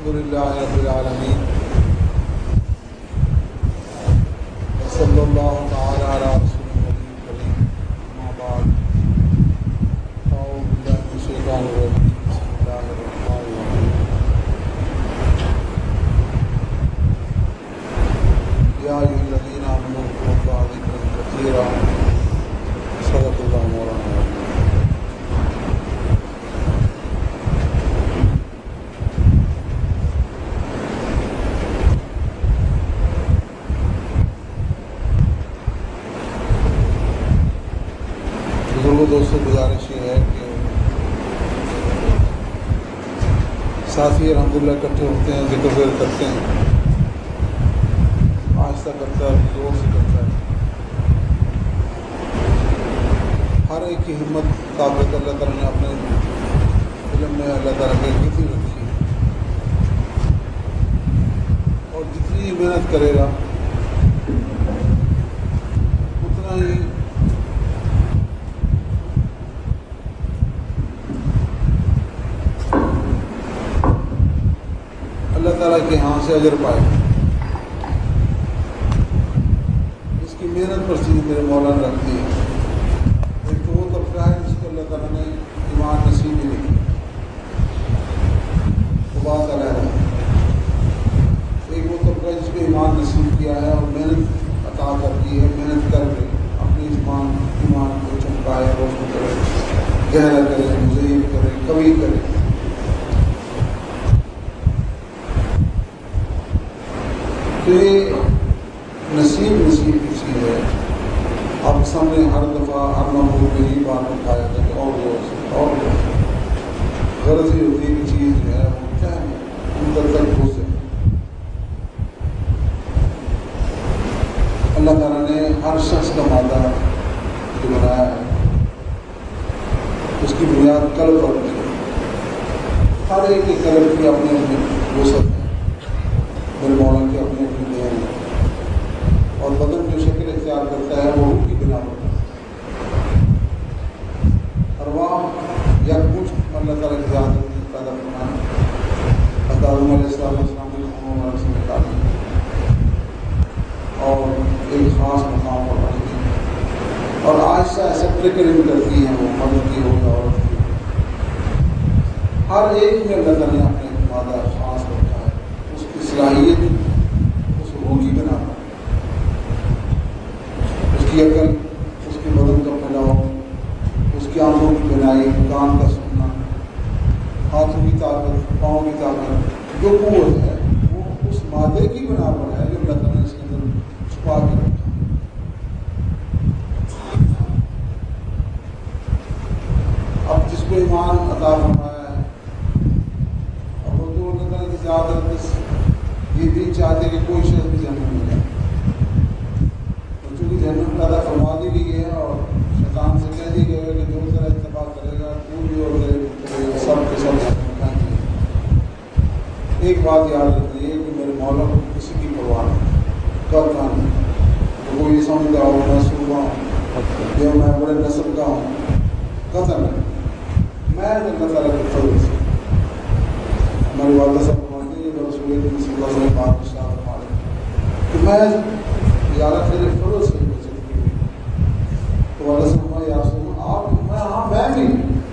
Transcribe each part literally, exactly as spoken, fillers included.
للہ رب العالمین صلی اللہ تعالی علی رسول النبی کریم اما بعد اعوذ باللہ من الشیطان الرجیم بسم اللہ الرحمن الرحیم یا ایھا الذین آمنوا اذکروا اللہ ذکرا کثیرا صدق اللہ مولانا العظیم۔ دوستوں گزارش یہ ہے کہ ساتھی الحمدللہ اکٹھے ہوتے ہیں، ذکر ذکر کرتے ہیں، آہستہ کرتا ہے، زور سے کرتا ہے، ہر ایک کی ہمت مطابق اللہ تعالیٰ نے اپنے علم میں اللہ تعالیٰ کی کتنی رکھی ہے، اور جتنی محنت کرے گا اتنا ہی اللہ تعالیٰ کے ہاں سے اجر پائے۔ اس کی محنت پر چیز میرے مولا نے رکھ دی ہے۔ ایک تو وہ طبقہ ہے جس کو اللہ تعالیٰ نے ایمان نصیب ہی نہیں، وہ بات علیہ ہے۔ ایک وہ طبقہ جس کو ایمان نصیب کیا ہے اور محنت عطا کر دی ہے، محنت کر کے اپنی ایمان ایمان کو چمکائے، روشن کرے، گہرا کرے، مزید کرے، قوی کرے۔ تو یہ نصیب نصیب کی چیز ہے۔ آپ سامنے ہر دفعہ ہر معمول میں یہی بات اٹھایا تھا کہ اور دوست اور دوست غرض یہ ہوتی ہے کہ چیز جو ہے وہ کیا ہے ان تک ہو سکے۔ اللہ تعالیٰ نے ہر شخص کا مادہ جو بنایا ہے اس کی بنیاد قلب پر رکھی ہے۔ ہر ایک کے قلب کی اپنی اپنی وسعت ہے، میرے مولا کی اپنی اپنی دین ہے، اور بدن جو شکل اختیار کرتا ہے وہ روح کی بنا پر ارواح یا کچھ اللہ تعالیٰ کی ذات پیدا کرنا ہے۔ آدم علیہ السلام کے خون اور سے نکالی اور ایک خاص مقام پر رکھ دی، اور آہستہ ایسا ٹریکرنگ کرتی ہیں وہ مرد کی ہو یا عورت کی، ہر ایک میں اللہ تعالیٰ نے اپنے مادہ خاص رکھا ہے۔ اس کی صلاحیت اس روح کی بنا پر، اس کی عقل، اس کے بدن کا پھیلاؤ، اس کی آنکھوں کی بنائی، کان کا سننا، ہاتھوں کی طاقت، پاؤں کی طاقت، جو قوت ہے وہ اس مادے کی بنا پر ہے جو اللہ تعالیٰ نے اس کے اندر چھپا کے رکھا۔ اب جس کو ایمان عطا فرمایا ہے، اب وہ تو اللہ تعالیٰ کی زیادہ یہ بھی چاہتے کہ کوئی شخص بھی جنت میں جائے، اور چونکہ جنت پیدا فرما دی گئی ہے اور شیطان سے کہہ دی گئی ہے کہ جو ذرا اتباع کرے گا تو بھی اور کرے گا، سب کے سب جائیں گے۔ ایک بات یاد رکھیے کہ میرے مولا کو کسی کی پرواہ نہیں، قطعاً نہیں۔ وہ یہ سمجھتا ہو میں صوبہ ہوں یا میں بڑے نسل کا ہوں، قطعاً نہیں۔ میں اللہ تعالیٰ کے فضل سے، ہماری والدہ صاحب رسول اللہ صلی اللہ علیہ وسلم بات اشارہ فرما رہے ہیں کہ میں یا اللہ تیرے فضل سے بچت کی ہوئی، تو والدہ صاحب فرمایا یا رسول اللہ آپ میں ہاں میں بھی،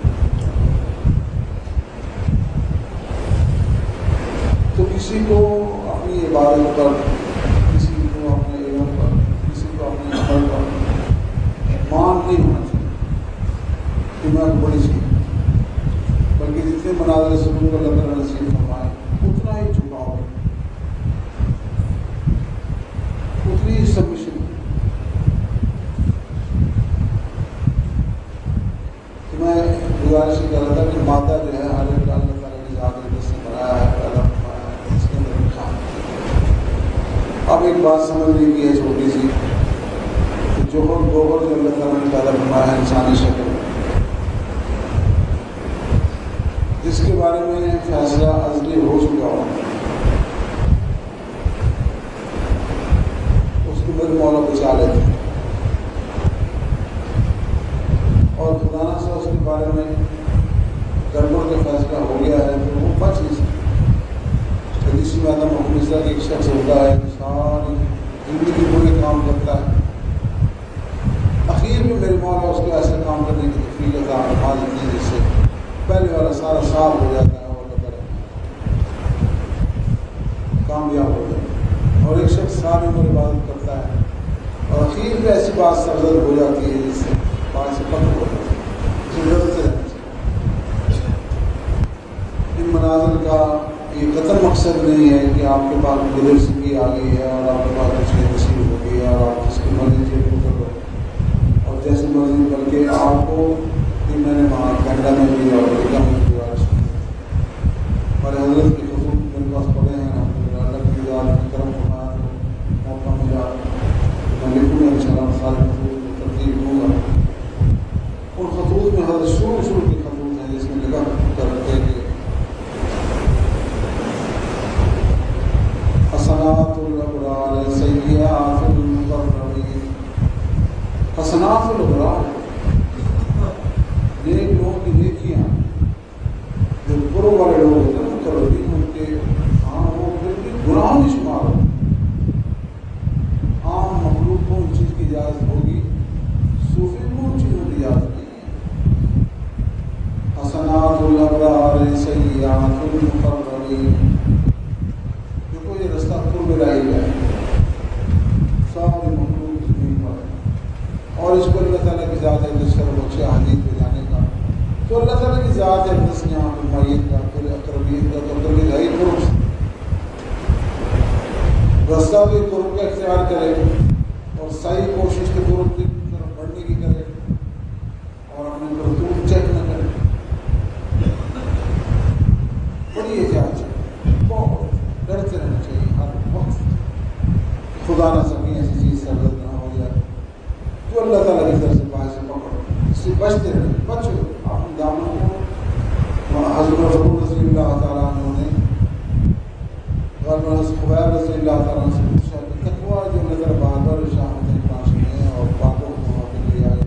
تو کسی کو اپنی عبادت پر، کسی کو اپنے علم پر، کسی کو اپنے عمل پر مان نہیں ہونا چاہیے کہ میں بڑی چیز، بلکہ جتنے مناظر سلوک اللہ تعالیٰ نصیب فرمائے اتنا ہی جھکاؤ، اتنی ہی سبمشن۔ تو میں گزارش کر رہا تھا کہ مادہ جو ہے ہر ایک اللہ تعالیٰ کی ذات سے بنایا ہے، پیدا فرمایا ہے، اس کے اندر رکھا ہے۔ اب ایک بات سمجھنے کی ہے چھوٹی سی، کہ جوہر گوہر جو اللہ تعالیٰ نے پیدا فرمایا ہے انسانی شکل، جس کے بارے میں فیصلہ ازلی ہو چکا ہو، اس کو میرے مولا بچا لیتے ہیں، اور خدا نہ سے اس کے بارے میں گڑبڑ کا فیصلہ ہو گیا ہے تو وہ بچ نہیں سکتے۔ تک ایک شخص ہوتا ہے جو ساری زندگی برے کام کرتا ہے، اخیر میں میرے مولا اس کو ایسا کام کرنے کی توفیق عطا فرما دیتی ہے جس سے پہلے والا سارا صاف ہو جاتا ہے اور اللہ تعالیٰ کامیاب ہو جاتا ہے، اور ایک شخص ساری عمر عبادت کرتا ہے اور اخیر میں ایسی بات سرزد ہو جاتی ہے جس سے بات سے پتہ ہو جاتا ہے، اسے ڈرتے رہنا چاہیے۔ ان مناظر کا یہ قطع مقصد نہیں ہے کہ آپ کے پاس یونیورسٹی آ گئی ہے اور آپ کے پاس کچھ نصیب ہو گئی ہے اور آپ جس کی مرضی جیب کو کر لو اور جیسے مرضی، بلکہ آپ کو بھی میں نے وہاں کینیڈا میں بھی اور امریکہ میں بھی گزارش کی ہمارے حضرت کے خطوط میرے پاس پڑے ہیں، اللہ کی ذات کی کرم فرمایا تو موقع ملا میں لکھوں گا انشاءاللہ، سارے خطوط میں ترتیب دوں گا۔ ان خطوط میں حضرت شروع شروع کے خطوط ہیں جس میں لکھا کر رکھے کہ حسنات الابرار سیئات المقربین، حسنات الابرار نیک لوگوں کی نیکیاں، جو قرب والے لوگ ہوتے ہیں مقربین ان کے ہاں وہ پھر بھی گناہوں نہیں شمار ہو، عام مخلوق کو ان چیز کی اجازت ہوگی، صوفی کو ان چیزوں کی اجازت نہیں ہے۔ حسنات الابرار سیئات المقربین، دیکھو یہ رستہ قرب الہی ہے، ساری مخلوق زمین پر ہے، اور اس کو اللہ تعالیٰ کی ذات اقدس کا بخش حدیث پہ جانے کا، تو اللہ تعالیٰ کی ذات اقدس نے یہاں پہ معیت کا پھر اقربین کا تو قرب الہی قرب سے رستہ بھی قرب کا اختیار کرے اور صحیح کوشش کے قرب کی طرف بڑھنے کی کرے اور اپنے کرتوت چیک نہ کرے، بڑی احتیاط چاہیے، بہت ڈرتے رہنا چاہیے ہر وقت، خدا نہ سکیں ایسی چیز سرزد نہ ہو جائے جو اللہ تعالیٰ کی طرف سے باہر سے پکڑو، اس سے بچتے رہے، بچو اپنے دامن کو۔ حضرت رسول رضی اللہ تعالیٰ عنہ نے غالباً خبیب رضی اللہ تعالیٰ عنہ سے پوچھا کہ تقویٰ جو اللہ تعالیٰ بار بار شاہد پانچ میں اور باتوں کو محافظ لیا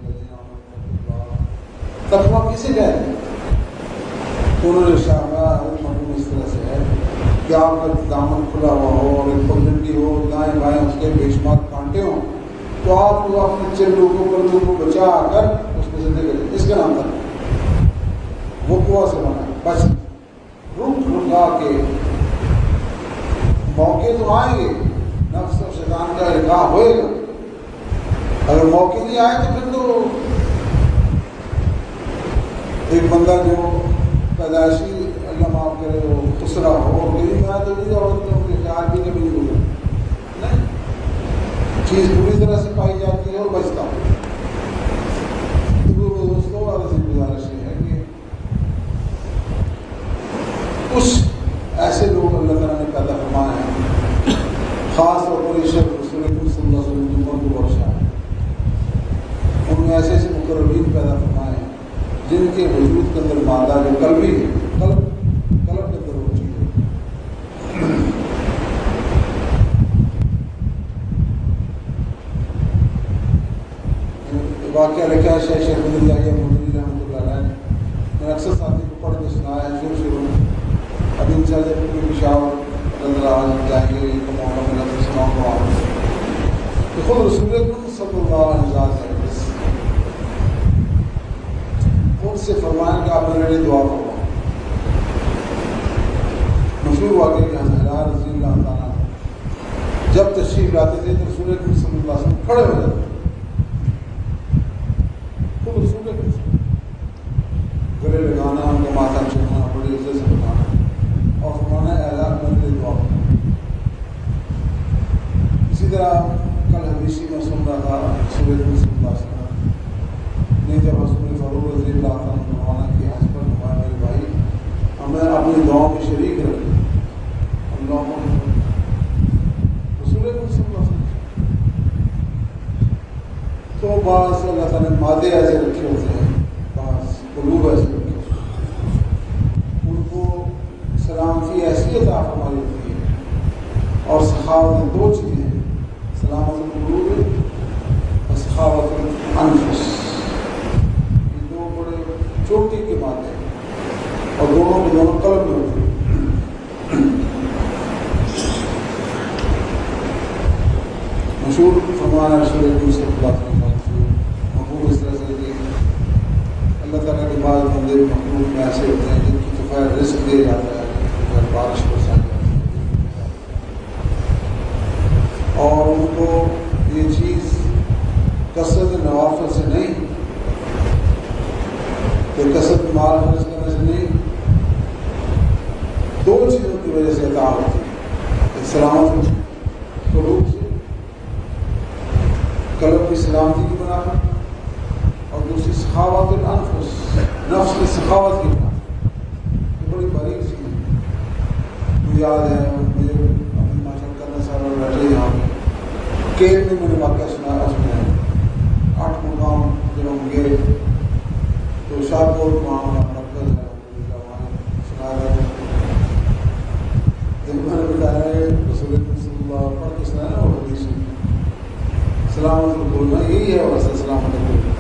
تقویٰ کسے کہتے ہیں؟ انہوں نے شاہد مضمون اس طرح سے ہے کہ آپ کا دامن کھلا ہوا ہو اور ایک پگڈنڈی ہو، دائیں بائیں اس کے بے شمار کانٹے ہوں، تو آپ کو اپنے چلوں کو پلوں کو بچا کر اس میں سے نکلے، اس کا نام تھا وہ کنواں سے بنا ہے۔ بس رک رکا کے موقع تو آئیں گے، نفس اور شیطان کا القاء ہوئے گا، اگر موقع نہیں آئے تو پھر تو ایک بندہ جو پیدائشی اللہ معاف کرے وہ خسرا ہو اور میری میں تو نہیں اور کے خیال بھی کبھی نہیں ہوگا، نہیں چیز پوری طرح سے پائی جاتی ہے اور بچتا ہو۔ تو دوستوں عرض گزارش یہ ہے کہ کچھ ایسے لوگ اللہ تعالیٰ نے پیدا فرمائے ہیں، خاص طور پر اس رسول اللہ صلی اللہ علیہ وسلم کی عمر کو بخشا ہے، ان میں ایسے ایسے مقربین پیدا فرمائے ہیں جن کے وجود کے اندر مادہ جو قلبی ہے، قلب قلب کے اندر وہ چیز ہے۔ واقعہ لکھا ہے شیخ شیخ بدر جاگیہ مدنی رحمۃ اللہ علیہ نے، میں اکثر ساتھی کو پڑھ کے سنایا ہے شروع شروع میں، ابھی ان شاء اللہ پوری پشاور اللہ جائیں گے ان کو موقع ملا تو سناؤں گا کہ خود رسول اکرم صلی اللہ علیہ وسلم خود سے فرمایا کہ آپ میرے لیے دعا کرو۔ مشہور واقعہ کہ حضرت رضی اللہ تعالیٰ جب تشریف لاتے تھے تو رسول اکرم صلی اللہ علیہ وسلم کھڑے ہو جاتے، خود رسول اکرم گلے لگانا، ان کا ماتھا چومنا، بڑی عزت سے بتانا اور فرمانا اعلان میرے لیے دعا کرو۔ اسی طرح کل حدیثی میں سن رہا تھا رسول اکرم صلی اللہ علیہ وسلم نے جب رسول فاروق رضی اللہ عنہ نے روانہ کیا حج پر، فرمایا میرے بھائی ہمیں اپنی دعاؤں میں شریک رکھیں، ہم لوگوں رسول اکرم صلی اللہ علیہ وسلم تو بعض اللہ تعالیٰ نے مادے ایسے رکھے ہوتے ہیں، بعض قلوب ایسے رکھے ہوتے ہیں، ان کو سلامتی ایسی عطا فرمائی ہوتی ہے اور سخاوت دو چیزیں ہیں، سلامت القلوب اور سخاوت الانفس، یہ دو بڑے چوٹی کے مادے ہیں اور دونوں کے دونوں قلب میں ہوتے ہیں۔ بارش برسائی جاتی ہے، اور ان کو یہ چیز کثرت نوافل سے نہیں کہ کثرت مال خرچ کرنے سے نہیں، دو چیزوں کی وجہ سے عطا ہوتی ہے، سلامت قلوب سے، قلب کی سلامتی کی بنا پر، اور دوسری سخاوت الانفس، نفس کی سخاوت کی بنا پر۔ یہ بڑی باریک چیز ہے۔ مجھے یاد ہے مجھے اپنی ماشاء کرنے سارا بیٹھے یہاں پہ کیل میں میں نے واقعہ سنا، اس میں آٹھ مقام جب ہم گئے تو شاہپور وہاں مرکز ہے وہاں سنا رہے تھے، جب میں نے بتایا رسول اللہ صلی اللہ علیہ وسلم پڑھ کے سنا نا وہ حدیث سلامت بولنا یہی ہے، ویسے سلامت بولنا۔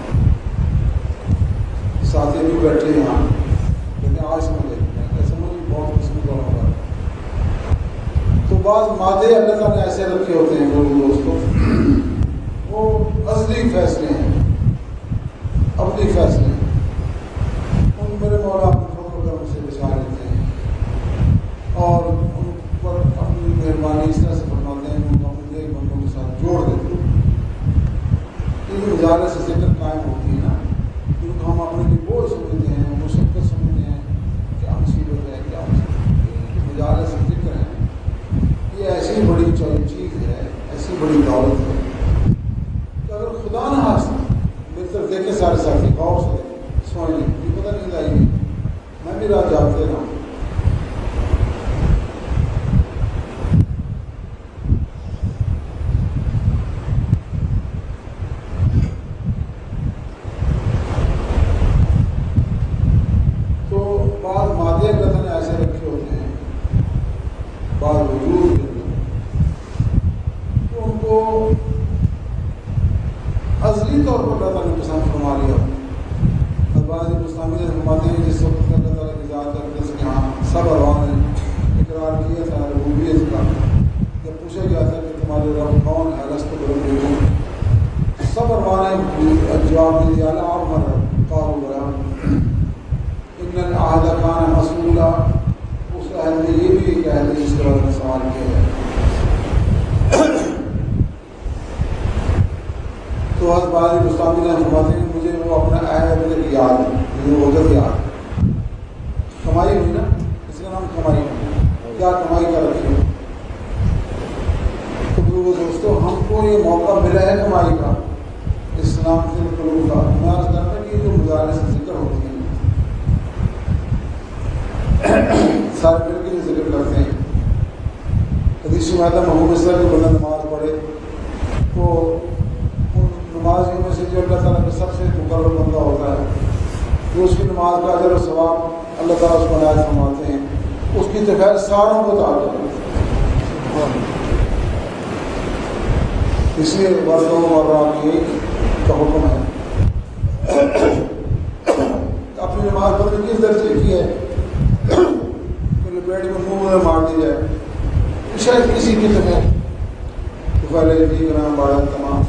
ساتھی بھی بیٹھے یہاں لیکن آج سمجھے سمجھ بہت قسم کا ہوگا۔ تو بعض مادے اللہ تعالیٰ نے ایسے رکھے ہوتے ہیں میرے دوستوں، وہ ازلی فیصلے ہیں، اپنی فیصلے ہیں، ان میرے مولا اپنے فضل و کرم سے بچا لیتے ہیں اور ان پر اپنی مہربانی اس طرح سے فرماتے ہیں کہ ان کو اپنے ایک بندوں کے ساتھ جوڑ دیتے ہیں۔ یہ مجالس سے ذکر قائم ہوتی ہے نا، جن کو ہم اپنے لیے بوجھ سمجھتے ہیں، مشقت سمجھتے ہیں، کیا مصیبت ہے، کیا مصیبت، مجالس سے ذکر ہے، یہ ایسی بڑی چیز ہے، ایسی بڑی دولت ہے کہ اگر خدا نہ حاصل میری طرف دیکھیں سارے ساتھی غور سے دیکھیں، سوئیں نہیں، یہ پتہ نہیں آئی میں بھی رات جاگتے رہا ہوں۔ بعض مادے اللہ تعالیٰ نے ایسے رکھے ہوتے ہیں، بعض وجود کے اندر، تو ان کو ازلی طور پر اللہ تعالیٰ نے پسند فرما لیا۔ اور بعض مستعمل فرماتے ہیں جس وقت اللہ تعالیٰ کی ذات کرتے سے یہاں سب ارواح نے اقرار کیا تھا ربوبیت کا، جب پوچھا گیا تھا کہ تمہارے رب کون ہے، لست بربکم، سب ارواح نے جواب دے دیا لا عمر قالوا بلا ان العہد کان مسئولا، اس عہد میں یہ بھی ایک عہد ہے جس کے بارے میں سوال کیا جائے۔ تو حضرت بازی مستعمل نے فرماتے ہیں مجھے وہ اپنا عہد مجھے یاد ہے، مجھے وہ وقت یاد ہے، کمائی ہوئی نا، اس کا نام کمائی ہوئی، کیا کمائی کا رکھی ہو۔ تو وہ دوستو ہم کو یہ موقع ملا ہے کمائی کا، اسلام سے قلوب کا، میں عرض کرتا کہ جو مجالس سے ذکر ہوتی ہے سارے مل کے ذکر کرتے ہیں۔ حدیث میں آتا ہے محمود صلی اللہ علیہ وسلم نماز پڑھے تو ان نماز میں سے جو اللہ تعالیٰ کا سب سے مقرر بندہ ہوتا ہے، جو اس کی نماز کا اجر و ثواب اللہ تعالیٰ اس کو عنایت فرماتے ہیں، اس کی تو خیر ساروں کو تعلق ہے، اس لیے وردوں اور راکی کا حکم ہے۔ اپنی نماز پڑھنے کس درجے کی ہے کہ پیٹ میں منہ میں مار دی جائے، شاید کسی کی تو پہلے ٹھیک نام بڑا تمام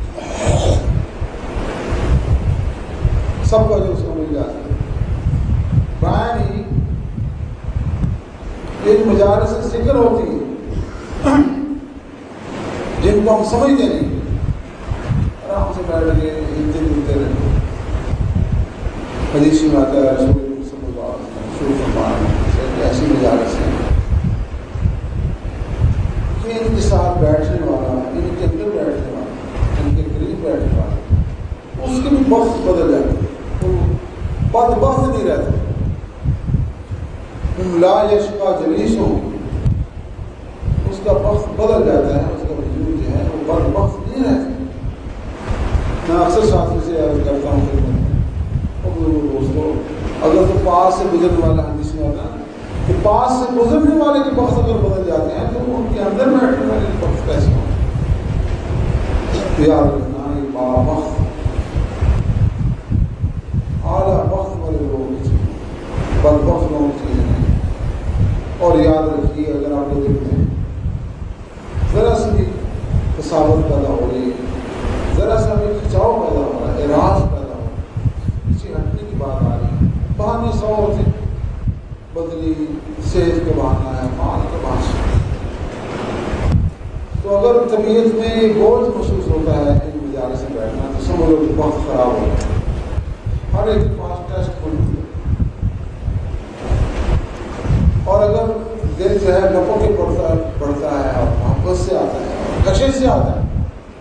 سب کا جو اس کو مل جاتا ہے۔ بیان ہی ایک مجالس سے ذکر ہوتی ہے جن کو ہم سمجھتے نہیں، آرام سے بیٹھ گئے ہلتے جلتے رہے۔ حدیث میں آتا ہے رسول صلی اللہ علیہ وسلم ایسی مجالس ہے کہ ان کے ساتھ بیٹھنے والا، ان کے اندر بیٹھنے والا، ان کے قریب بیٹھنے والا، اس کے بھی وقت بدل جاتے، وہ بد بخت نہیں رہتے۔ ہم لا یشقا جلیسہم، اس کا وقت بدل جاتا ہے، اس کا وجود جو ہے وہ بد بخت نہیں رہتے۔ میں اکثر ساتھی سے عرض کرتا ہوں کہ دوستوں اگر تو پاس سے گزرنے والا حدیث میں آتا ہے کہ پاس سے گزرنے والے کے وقت اگر بدل جاتے ہیں تو ان کے اندر بیٹھنے والے کے وقت کیسے ہوں؟ یاد رکھنا یہ با وقت اعلیٰ وقت والے لوگوں کی چیز، بد وقت لوگوں کی چیز نہیں۔ اور یاد رکھیے اگر آپ کو دیکھتے ہیں ذرا سی بھی کساوت پیدا ہو رہی ہے، ذرا سا بھی کھچاؤ پیدا ہو رہا ہے، اعراض پیدا ہو رہا ہے، پیچھے ہٹنے کی بات آ رہی ہے، بہانے سو ہوتے بدلی صحت کا بہانا ہے، مال کا بہانا ہے. تو اگر طبیعت میں بوجھ محسوس ہوتا ہے ان مجالس سے بیٹھنا تو سمجھو کہ وقت خراب ہو جاتا ہے. ہر ایک کے پاس ٹیسٹ کھلتی ہے، اور اگر دل جو ہے لپوں کے پڑتا پڑتا ہے اور محبت سے آتا ہے اور کشش سے آتا ہے،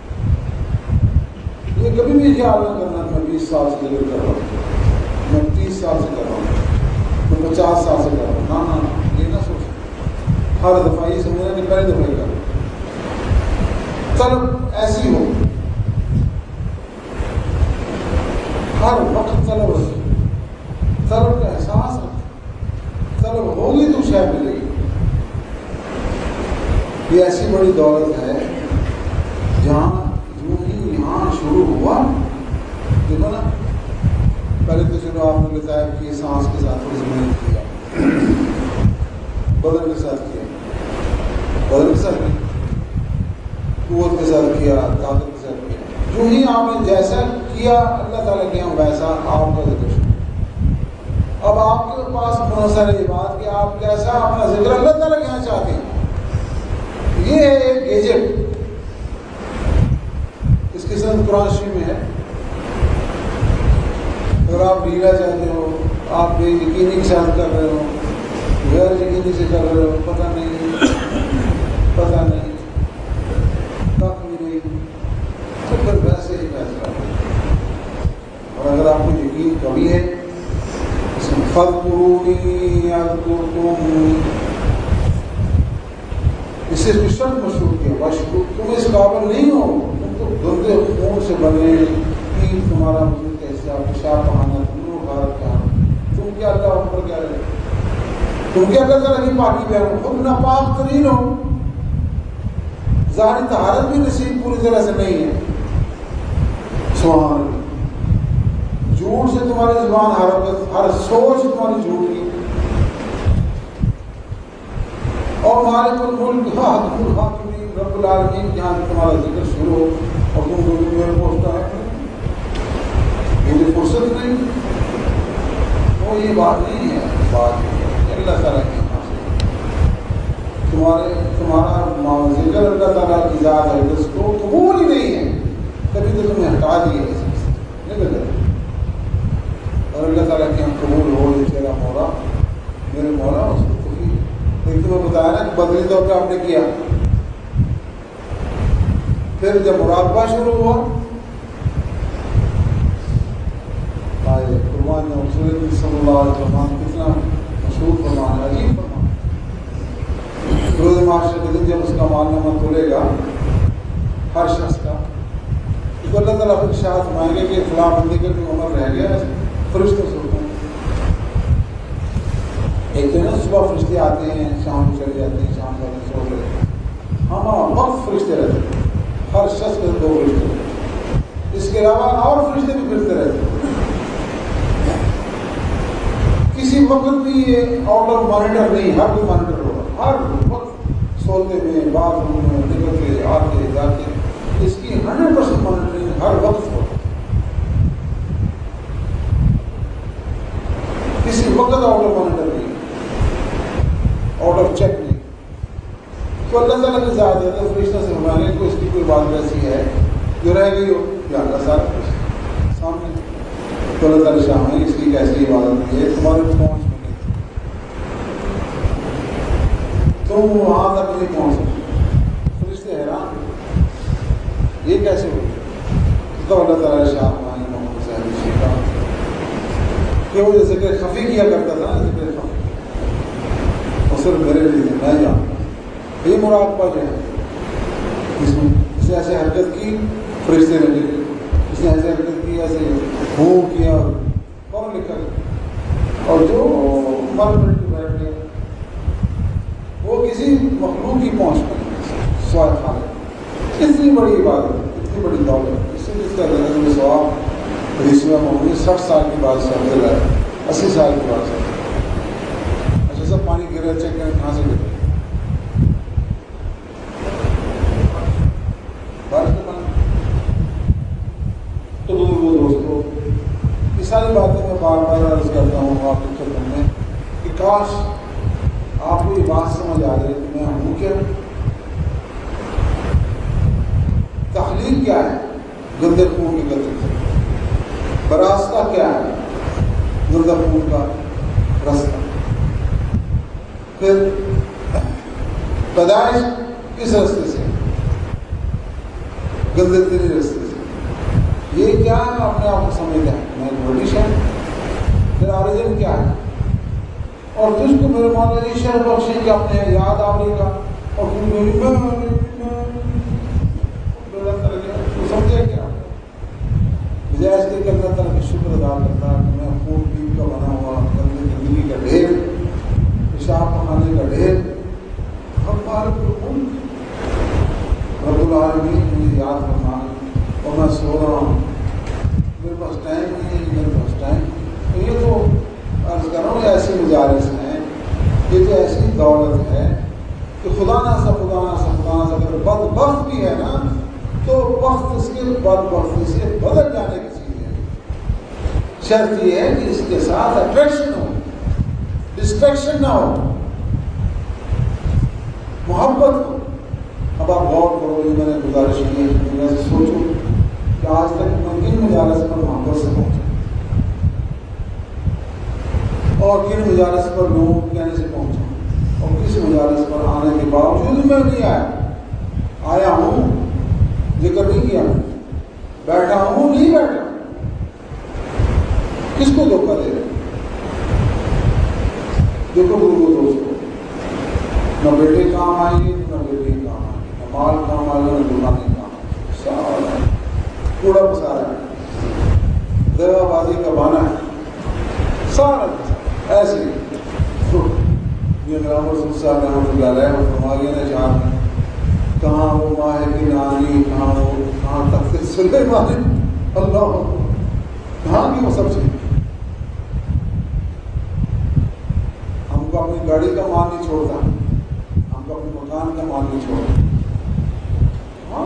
یہ کبھی بھی خیال نہ کرنا میں بیس سال سے ذکر کر رہا ہوں، میں تیس سال سے کر رہا ہوں، میں پچاس سال سے کر رہا ہوں. نہ نہ یہ نہ سوچ، ہر دفعہ یہ سمجھنا کہ پہلے دفعہ ہی کر رہا ہوں. طلب ایسی ہو، ہر وقت طلب ہو، طلب کا احساس رکھ، طلب ہوگی تو شاید ملے گی. یہ ایسی بڑی دولت ہے جہاں جو ہی یہاں شروع ہوا، دیکھو نا، پہلے تو چلو آپ نے بتایا کہ سانس کے ساتھ تھوڑی سی محنت کیا، بدن کے ساتھ کیا، بدن کے ساتھ کیا، قوت کے ساتھ کیا، طاقت کے ساتھ کیا. جو ہی آپ نے جیسا کیا اللہ تعالیٰ کے یہاں ویسا آپ کا ذکر. اب آپ کے پاس بہت سارے یہ بات کہ آپ کیسا اپنا ذکر اللہ تعالیٰ کے یہاں چاہتے ہیں. یہ ہے ایک گیجٹ، اس کی سند قرآن شریف میں ہے. اگر آپ ڈھیلا چاہتے ہو، آپ بے یقینی کے ساتھ کر رہے ہو، غیر یقینی سے کر رہے ہو، پتہ نہیں پتہ نہیں تک بھی نہیں، تو پھر ویسے ہی فیصلہ. اور اگر آپ کو یقین کبھی ہے، فَاذْكُرُونِي أَذْكُرْكُمْ، اس سے شرط مشہور کیا، وَاشْكُرُ، تم اس قابل نہیں ہو، تم تو گندے خون سے بنے، تین تمہارا وجود کا حصہ، پیشاب بہانا، تم نے غارت کہا، تم کیا اللہ اوپر کیا رہے، تم کیا اللہ تعالیٰ کی پاکی بیان ہو، خود ناپاک ترین ہو، ظاہری طہارت بھی نصیب پوری طرح سے نہیں ہے. سبحان اللہ. جھوٹ سے تمہاری زبان حرکت، ہر سوچ تمہاری جھوٹ کی، اور مالک الملک حاکم الحاکمین رب العالمین جہاں تمہارا ذکر شروع ہو اور تم لوگ میرے پہنچتا ہے، مجھے فرصت نہیں. وہ یہ بات نہیں ہے، بات اللہ تعالیٰ کی یہاں سے تمہارے تمہارا ذکر اللہ تعالیٰ کی ذات ہے، جس کو قبول ہی نہیں ہے، تبھی تو تمہیں ہٹا دیے نہیں لگا. اور اللہ تعالیٰ کے ہم قبول ہو، یہ تیرا مولا میرے مولا، اس کو خوشی. ایک تو میں بتایا نا کہ بدلی طور پہ آپ نے کیا، پھر جب مراقبہ شروع ہوا، آئے قربان رسول صلی اللہ علیہ وسلم کتنا مشہور فرمان ہے، عجیب فرمان. روز معاشرے کے دن جب اس کا معلومات کھلے گا ہر شخص کا، تو اللہ تعالیٰ پھر شاہد مائیں گے کہ فلاں بندے کا جو عمر رہ گیا فرشتوں سے ہوتا ہے. ایک تو نا صبح فرشتے آتے ہیں، شام کو چلے جاتے ہیں، شام کو سو رہے ہیں، ہاں ہاں وقت فرشتے رہتے ہیں، ہر شخص کے دو فرشتے رہتے ہیں. اس کے علاوہ اور فرشتے بھی پھرتے رہتے ہیں. کسی وقت بھی یہ آؤٹ آف مانیٹر نہیں، ہر کوئی مانیٹر ہوگا، ہر وقت سوتے میں، باتھ روم میں، نکلتے آتے جاتے، اس کی ہنڈریڈ پرسینٹ مانیٹرنگ ہر وقت ہوگا. کسی وقت آؤٹ آف مانیٹر نہیں، آؤٹ آف چیک نہیں. تو اللہ تعالیٰ کی ذات ہے، تو فرشتہ سے ہمارے کو اس کی کوئی بات ایسی ہے جو رہ گئی ہو یا اللہ صاحب سامنے، تو اللہ تعالیٰ شاہ ہے اس کی کیسی عبادت ہے تمہارے پہنچ میں نہیں، تم وہاں تک نہیں پہنچ سکتے. فرشتے حیران یہ کیسے ہو، تو اللہ تعالیٰ شاہ ہماری محمد صاحب شیخا کہ وہ جو ذکر خفی کیا کرتا تھا نا، ذکر خفی اور صرف میرے لیے میں جانتا. یہ مراقبہ جو ہے، اس میں اس نے ایسے حرکت کی فرشتے نے لکھے، اس نے ایسے حرکت کی، ایسے ہوں کیا، کون لکھا، اور جو مر مٹ کے بیٹھ گیا وہ کسی مخلوق کی پہنچ پر سوائے خالق. اتنی بڑی عبادت، اتنی بڑی دولت، اس سے جس کا درجہ میں ثواب حدیث میں موجود. ساٹھ سال کی بات سے عبد اللہ اسی سال کی بات سے. اچھا سب پانی گر رہا ہے، چیک کریں کہاں سے گر رہا ہے، بارش کا پانی. تو وہ دوستوں یہ ساری باتیں میں بار بار عرض کرتا ہوں آپ کے خدمت میں کہ کاش بات سمجھ آ رہی ہے کہ میں ہوں کیا؟ تخلیق کیا ہے؟ گندے خون کے قطرے سے. براستہ کیا ہے؟ گندہ خون کا رستہ. پھر پیدائش کس رستے سے؟ گندے تیرے رستے سے. یہ کیا ہے؟ اپنے آپ کو سمجھتا ہے میں ایک بڑی شہر. پھر آریجن کیا ہے؟ اور تجھ کو میرے مولا جی شر بخشے کہ اپنے یاد آنے کا اور تم سمجھے کیا بجائے اس کے اللہ تعالیٰ کا شکر ادا کرتا ہے کہ میں خون پیپ کا بنا ہوا گندے گندگی کا ڈھیر، پیشاب پخانے کا ڈھیر، ہم بھارت رب العالمین مجھے یاد رکھا اور میں سو رہا ہوں، میرے پاس ٹائم نہیں ہے، میرے پاس ٹائم. تو یہ تو عرض کر رہا ہوں ایسی مجالس ہیں، یہ تو ایسی دولت ہے کہ خدا نہ سا خدا نہ سا خدا نہ سا اگر بد بخت بھی ہے نا تو وقت اس کے بد بختی سے بدل جانے کی چیز ہے. شرط یہ ہے کہ اس کے ساتھ اٹریکشن ہو، ڈسٹریکشن نہ ہو، محبت ہو. اب آپ غور کرو، یہ میں نے گزارش کی ہے میں سے سوچو کہ آج تک میں کن مجالس پر محبت سے پہنچا اور کن مجالس پر لوگوں کہنے سے پہنچا اور کس مجالس پر آنے کے باوجود میں نہیں آیا. آیا ہوں، ذکر نہیں کیا، بیٹھا ہوں، نہیں بیٹھا. کس کو دھوکہ دے رہے؟ دیکھو گرو دوستو، نہ بیٹے کام آئیں گے نہ بیٹے کام آئیں گے، نہ مال کام آئے گا نہ دکانیں کام آئیں گے. سارا کوڑا پسارا ہے، دیوا بازی کا بہانا ہے، سارا ایسے یہ غلام رسول صاحب رحمۃ اللہ علیہ وہ فرما گئے نا شام میں، کہاں وہ ماہ کی نانی، کہاں وہ کہاں تخت سلیمانی، اللہ کہاں کی وہ سب چیز. ہم کو اپنی گاڑی کا مال نہیں چھوڑتا، ہم کو اپنے مکان کا مال نہیں چھوڑتا. ہاں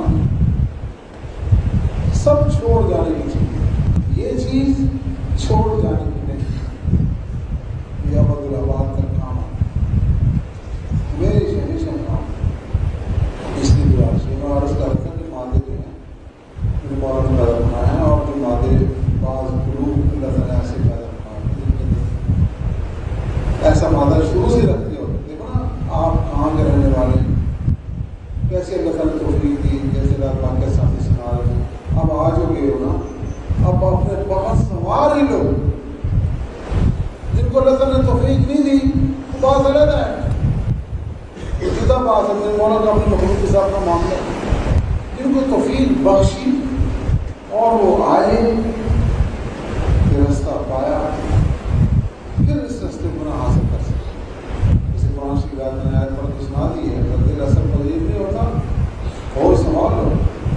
سب چھوڑ جانے کی چیز، یہ چیز چھوڑ جانے کی نہیں. یہ عبد الآباد کا کام ہے، میرے ہمیشہ کام ہے. اس کی دعا سے میں عرض کرتا ہوں کہ مادے جو ہیں جو مولانا پیدا بنایا ہے اور جو مادے بعض قلوب اللہ تعالیٰ سے پیدا بنایا ایسا مادہ شروع سے رکھتے ہو. دیکھو نا آپ کہاں کے رہنے والے ہیں، کیسے اللہ تعالیٰ نے توفیق دی، جیسے اللہ پاک کے ساتھ سنا رہے ہیں. اب آ جو گئے ہو نا، اب اپنے بہت سنوار ہی لوگ. جن کو اللہ تعالیٰ نے توفیق نہیں دی وہ بات الگ ہے، جدا بات ہے. میرے مولا کا اپنے مخلوق کے ساتھ کا معاملہ ہے. جن کو توفیق بخشی اور وہ آئے، یہ رستہ پایا، پھر اس رستے کو نہ حاصل کر سکے. جیسے قرآن کی بات میں آیت پر تو سنا دی ہے، اگر دل اثر پذیر نہیں ہوتا اور سوال ہو،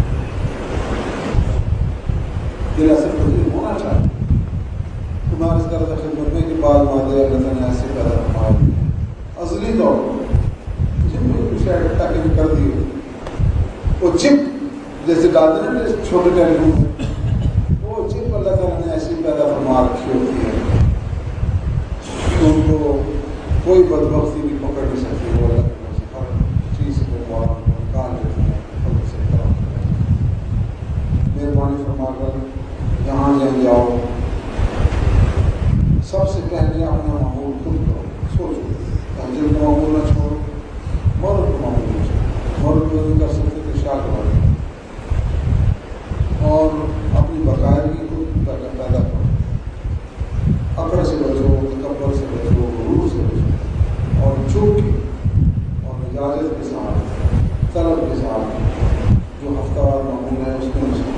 دل اثر پذیر ہونا چاہیے. تمہارے اس طرح خدمت میں کے بعد مادے اللہ تعالیٰ نے ایسے پیدا فرمائے ازلی دور جن میں کچھ اکٹھا کے کر دیے. وہ چپ جیسے ڈالتے ہیں چھوٹے ٹیلی فون میں، وہ چپ اللہ تعالیٰ نے ایسی پیدا فرما رکھی ہوتی ہے کہ ان کو کوئی بدبختی بھی پکڑ نہیں سکتی. وہ اللہ کی ہر چیز کو مولا نکال دیتے ہیں. مہربانی فرما کر جہاں جہاں جاؤ سب سے پہلے اپنا ماحول خود کرو. سوچو تہذیب کا ماحول نہ چھوڑو، مرد کا ماحول نہ چھوڑو. مرد کو نہیں کر سکتے تو شاہ کرو اور اپنی باقاعدگی کو پیدا کرو. اکڑ سے بچو، تکبر سے بچو، غرور سے بچو اور چوک کے اور اجازت کے ساتھ، طلب کے ساتھ جو ہفتہ وار معمول ہے اس میں مشکل.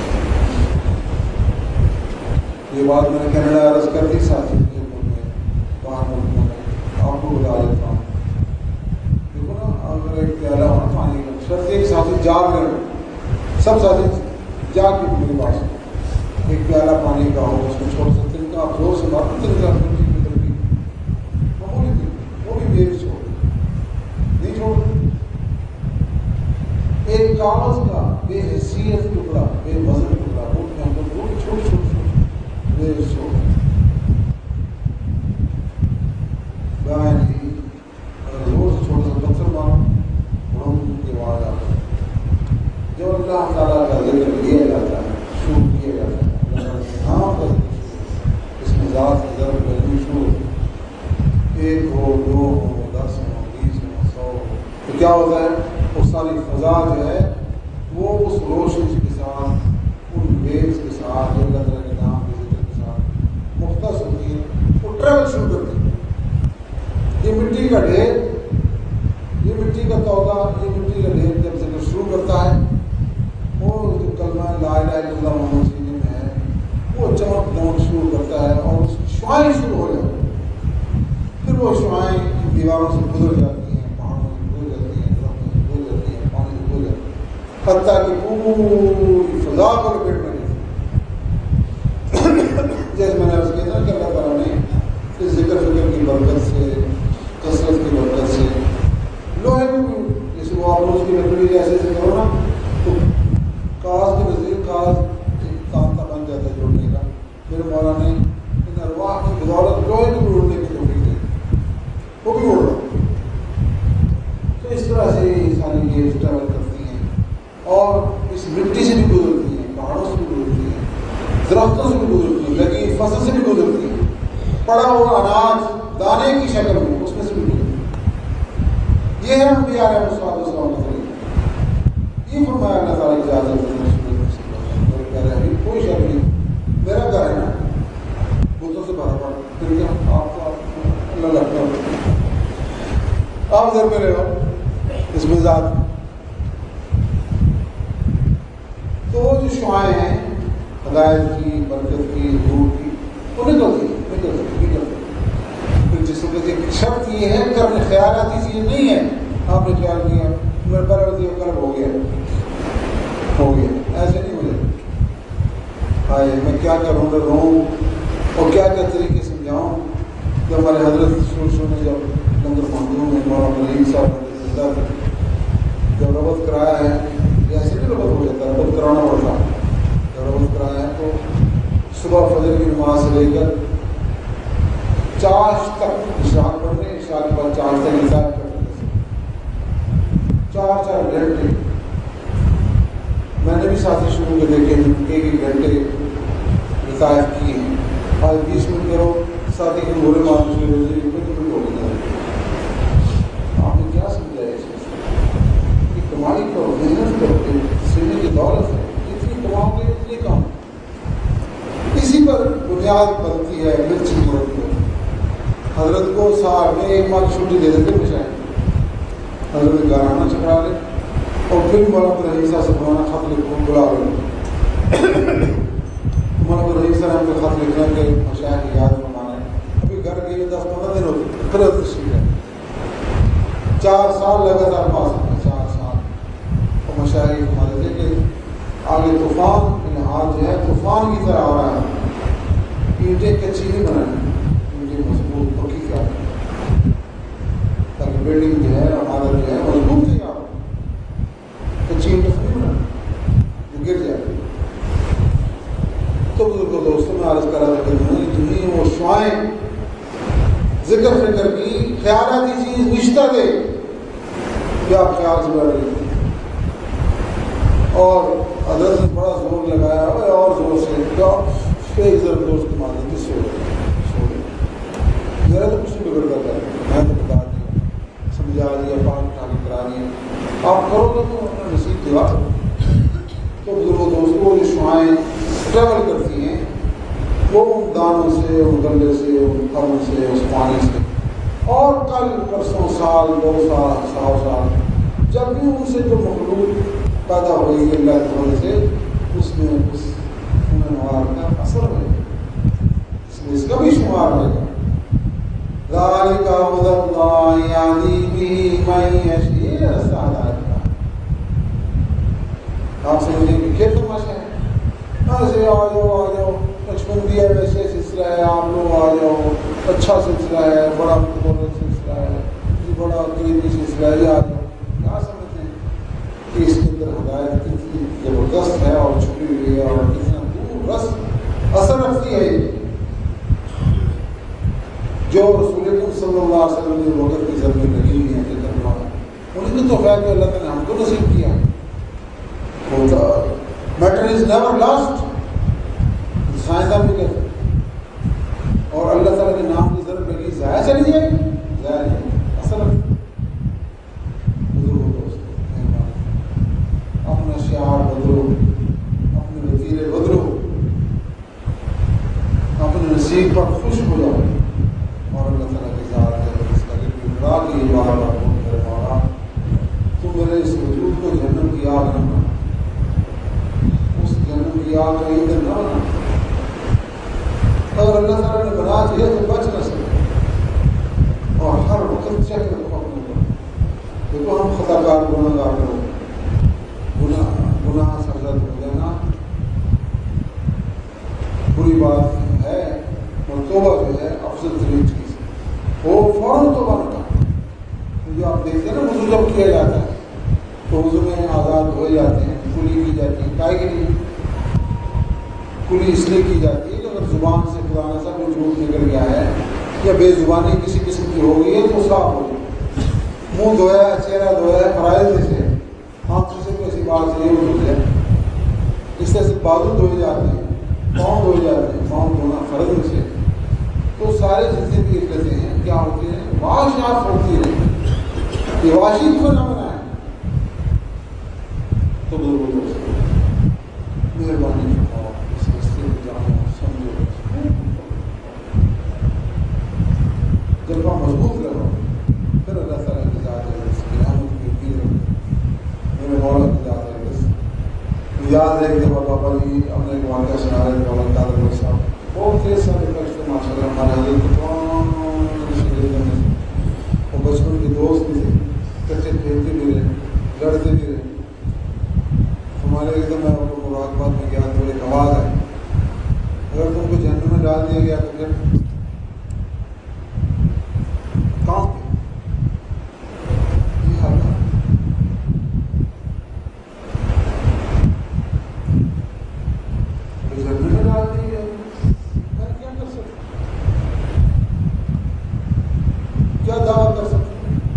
یہ بات میں نے کینیڈا عرض کر دی ساتھی کے ملک میں، باہر ملکوں میں آپ کو بتا دیتا ہوں. دیکھو نا اگر ایک پیالہ ہو نا پانی کا، شرط ایک ساتھی جاگ رہے ہو، سب ساتھی جاگ کے میرے پاس ایک پیالہ پانی کا ہو، اس میں چھوڑ سکتے ہیں. آپ زور سے بات نہیں کرتے معمولی تھی، وہ بھی میرے چھوڑ نہیں چھوڑ. ایک کاغذ کا بے حیثیت ٹکڑا، بے وزن ٹکڑا، وہ چھوٹی چھوٹی چھوٹی میرے چھوڑ. گائے نہیں اگر کیا ہوتا ہے وہ ساری فضا جو ہے وہ اس روشنی کے ساتھ ان ویوز کے ساتھ جو اللہ تعالیٰ کے نام کے ذکر کے ساتھ مختص ہوتی ہے، وہ ٹریول شروع کرتی ہے۔ یہ مٹی کا ڈھیر، یہ مٹی کا تودا، یہ مٹی کا ڈھیر جب ذکر شروع کرتا ہے وہ جو کلمہ لا الہ الا اللہ محمد رسول اللہ میں ہے وہ چمک دمک شروع کرتا ہے اور اس کی شعائیں شروع ہو جاتی ہیں۔ پھر وہ شعائیں دیواروں سے گزر جاتی ہیں، پہاڑوں سے گزر جاتی ہیں، درختوں سے گزر جاتی ہیں، پانی سے گزر جاتی ہیں، حتیٰ کہ پوری فضا کو لپیٹ میں لیتی ہے۔ جیسے میں نے عرض کیا تھا کہ اللہ تعالیٰ نے اس ذکر فکر کی برکت سے، کثرت کی برکت سے لوہے کو بھی، جیسے وہ آپ روز کی لکڑی جیسے سے کرو نا تو کاغذ کے نزدیک کاغذ ایک تانتا بن جاتا ہے جوڑنے کا۔ میرے مولا نے ان ارواح کی بدولت لوہے کو بھی اڑنے کی توفیق دی، وہ بھی اڑ رہا۔ تو اس طرح سے یہ ساری ویوز ٹریول کرتی ہیں اور اس مٹی سے بھی گزرتی ہیں، پہاڑوں سے بھی گزرتی ہیں، درختوں سے بھی گزرتی ہیں، لگی فصل سے بھی گزرتی ہیں، پڑا ہوا اناج دانے کی شکل میں اس میں سے بھی گزرتی ہیں۔ یہ ہے انبیاء علیہ السلام کا طریقہ۔ یہ فرمایا اللہ تعالیٰ کی اجازت ہے، کہہ رہے ہیں کوئی شک نہیں، میرا گھر ہے نا بتوں سے بھرا پڑا، پھر کیا آپ تو اللہ لگتا ہے آپ ادھر پہ رہو اس میں ذات۔ تو وہ جو شعائیں ہیں ہدایت کی، برکت کی، نور کی، وہ نکلتی ہے نکلتی نکلتی پھر جس وقت ایک شرط یہ ہے کرنے خیالاتی چیز نہیں ہے آپ نے خیال کیا میرا کلر دیا کلر ہو گیا ہو گیا ایسے نہیں ہو جائے ہائے میں کیا کروں گا رہوں اور کیا کیا طریقے سمجھاؤں۔ جب ہمارے حضرت شروع شروع میں جب لنگر مندروں میں مولانا رحیم صاحب نے جب ربط کرایا ہے، ایسے نہیں ربط ہو جاتا، ربط کرانا پڑتا ہے۔ جب ربط کرایا ہے تو صبح فجر کی نماز سے لے کر چاش تک اشراق پڑھنے، اشراق کے بعد چاش تک انتظار کرتے چار چار گھنٹے۔ میں نے بھی ساتھی شروع کے دیکھے ایک ایک گھنٹے لطائف کیے ہیں۔ آج بیس منٹ کرو ساتھی کے بولے مان سے روزی ہو گیا۔ آپ نے کیا سمجھا ہے اس میں کہ کمائی کرو، محنت کرو، سینے کی دولت ہے، اتنی کماؤ گے اتنی کم، اسی پر بنیاد بنتی ہے مرچی مرتی ہے۔ حضرت کو سال میں ایک ماہ کی چھٹی دے دیتے بچائیں، حضرت گانا چکرا لے اور پھر مولانا رحیم صاحب سے بلانا خط لکھو بلا لیں۔ مولانا رحیم صاحب ہم کو خط لکھنا کہ مشاہد کی یاد منانا ہے، ابھی گھر کے دس پندرہ دن ہوتے پھر تشریف ہے۔ چار سال لگاتار پاس ہوتا ہے، چار سال اور مشاہد ہمارے تھے کہ آگے طوفان حال جو ہے طوفان کی طرح آ رہا ہے، اینٹیں کچی نہیں بنانی، اینٹیں مضبوط پکی کیا تاکہ بلڈنگ جو ہے ہمارا جو ہے مضبوط تیار ہو، کچی اینٹیں نہیں بنانی جو گر جائے۔ تو بزرگوں دوستوں میں عرض کرا تھا کہ تمہیں وہ شعائیں ذکر فکر کی خیالاتی چیز رشتہ دے کیا خیال سے بڑھ رہی اور حضرت نے بڑا زور لگایا اور زور سے کیا ایک ضرور دوست کے مار دیتے سو سو میرا تو کچھ نہیں بگڑتا تھا، میں تو بتا دیا سمجھا دیا پاک ٹھاک کرا دیا، آپ کرو گے تو اپنا نصیب دیا۔ تو بزرگوں دوستوں جو شعائیں ٹریول کرتی ہیں وہ ان دانوں سے، ان گلے سے، ان پھلوں سے، اس پانی سے، اور کل پرسوں سال دو سال سو سال جب بھی ان سے جو مخلوق پیدا ہوئی ہے اللہ کی وجہ سے اس میں اس نوار کا اثر ہے، اس میں اس کا بھی شمار ہے گا۔ ذالک ہدی اللہ یہدی بہ من یشاء، راستہ ہدایت کا۔ آپ سمجھیں کہ کیا تماشا ہے، ایسے آ جاؤ آ جاؤ بچپن بھی ہے ویسے سلسلہ ہے، آپ لوگ آ جاؤ، اچھا سلسلہ ہے، بڑا مقبول سلسلہ ہے، بڑا قریبی سلسلہ ہے، آ جاؤ۔ کیا سمجھتے ہیں کہ اس کے اندر ہدایت کتنی زبردست ہے اور چھپی ہوئی ہے اور کتنا دور رس اثر رکھتی ہے۔ جو رسول اکرم صلی اللہ علیہ وسلم نے وقت کی ضرورت لگی ہوئی ہے ذکر ہوا انہیں تو توفیق اللہ تعالیٰ نے ہم کو نصیب کیا۔ میٹر از نیور لاسٹ، سائنسدان بھی کہتے ہیں، اور اللہ تعالیٰ کے نام کی ضرورت لگی ضائع چلی جائے گی، ضائع نہیں اثر کی آگ کا ایندھن نہ بنا. اگر اللہ تعالیٰ نے بنا دیا تو بچ نہ سکے. اور ہر وقت چیک رکھو اپنے کو. دیکھو ہم خطا کار گناہ گار لوگ, گناہ گناہ سے آزاد ہو جانا بری بات ہے, اور توبہ جو ہے افضل ترین چیز ہے. وہ فوراً توبہ نہ کرو. جو آپ دیکھتے ہیں نا وضو جب کیا جاتا ہے تو وضو میں آزاد ہو جاتے ہیں, کلی کی جاتی ہے. کائے کے لیے کلی اس لیے کی جاتی ہے کہ اگر زبان سے خدا نہ سا کوئی جھوٹ نکل گیا ہے یا بے زبانی کسی قسم کی ہو گئی ہے تو صاف ہو جائے. منہ دھویا ہے, چہرہ دھویا ہے, فرائض میں سے ہاتھ سے کوئی ایسی بات نہیں ہو جائے. اس طرح سے بازو دھوئے جاتے ہیں, پاؤں دھوئے جاتے ہیں, پاؤں دھونا فرض میں سے. تو سارے جتنے بھی عقتیں ہیں کیا ہوتی ہیں, واش آپ ہوتی رہے. یہ واشی کو نہ بنائے تو بزرگوں سے مہربانی فرماؤ, اس رستے میں جاؤ, سمجھو. جب آپ مضبوط رہو پھر اللہ تعالیٰ کی ذات ہے اس کی رحمت کی امید رکھو. میرے مولا کی ذات ہے بس. یاد ہے کہ جب بابا جی اپنے ایک واقعہ سنا رہے تھے مولانا قادر صاحب, بہت تیز سارے کشت ماشاء اللہ ہمارے حضرت وہ بچپن کے دوست بھی تھے, کچے کھیلتے بھی رہے, لڑتے بھی رہے. ہمارے ایک دم میں آپ کو مراقبات میں گیا تو ایک آواز آئی, اگر تم کو جہنم میں ڈال دیا گیا تو پھر کام پہ یہ حال ہے. جہنم میں ڈال دیا گیا میں کیا کر سکتا, کیا دعویٰ کر سکتا.